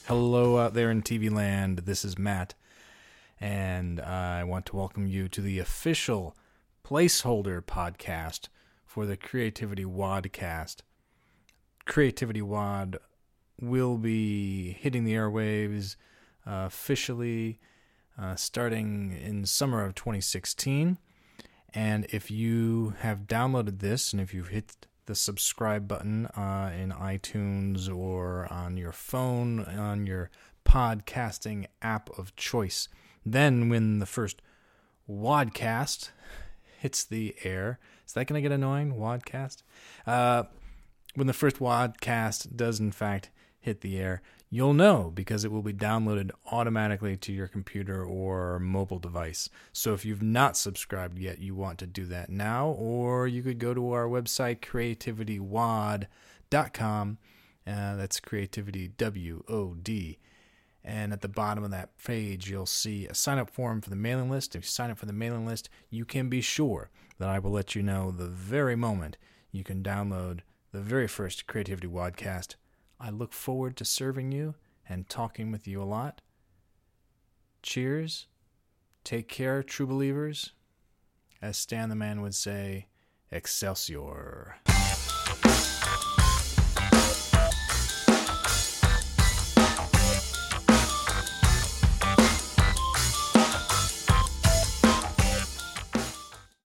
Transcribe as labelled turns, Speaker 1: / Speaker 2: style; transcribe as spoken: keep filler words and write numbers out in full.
Speaker 1: Hello out there in T V land, this is Matt, and I want to welcome you to the official placeholder podcast for the Creativity Wadcast. Creativity Wad will be hitting the airwaves uh, officially uh, starting in summer of twenty sixteen, and if you have downloaded this, and if you've hit the subscribe button uh, in iTunes or on your phone, on your podcasting app of choice. Then when the first Wadcast hits the air, is that going to get annoying, Wadcast? Uh, when the first Wadcast does in fact hit the air, you'll know because it will be downloaded automatically to your computer or mobile device. So if you've not subscribed yet, you want to do that now, or you could go to our website, creativity wad dot com. Uh, that's Creativity, W O D. And at the bottom of that page, you'll see a sign-up form for the mailing list. If you sign up for the mailing list, you can be sure that I will let you know the very moment you can download the very first Creativity Wadcast. I look forward to serving you and talking with you a lot. Cheers. Take care, true believers. As Stan the Man would say, Excelsior.